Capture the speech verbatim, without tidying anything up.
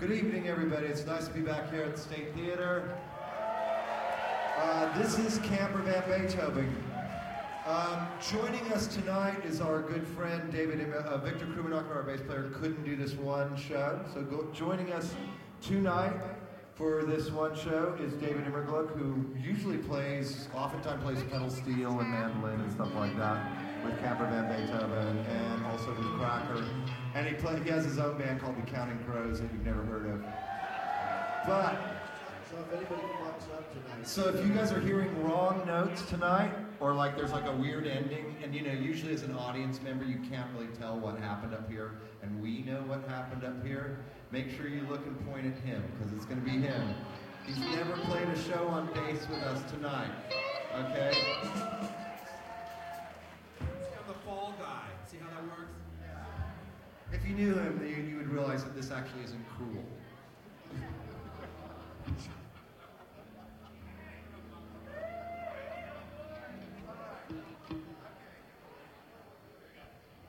Good evening, everybody. It's nice to be back here at the State Theater. Uh, this is Camper Van Beethoven. Um, joining us tonight is our good friend David uh, Victor Krummenacher, our bass player, couldn't do this one show. So go, joining us tonight for this one show is David Immergluck, who usually plays, oftentimes plays pedal steel and mandolin and stuff like that with Camper Van Beethoven, and also with Cracker. And he play, he has his own band called the Counting Crows that you've never heard of. But so if anybody walks up tonight. So if you guys are hearing wrong notes tonight, or like there's like a weird ending, and you know, usually as an audience member you can't really tell what happened up here, and we know what happened up here, make sure you look and point at him, because it's going to be him. He's never played a show on bass with us tonight, okay? I'm the fall guy. See how that works? If you knew him, you, you would realize that this actually isn't cruel.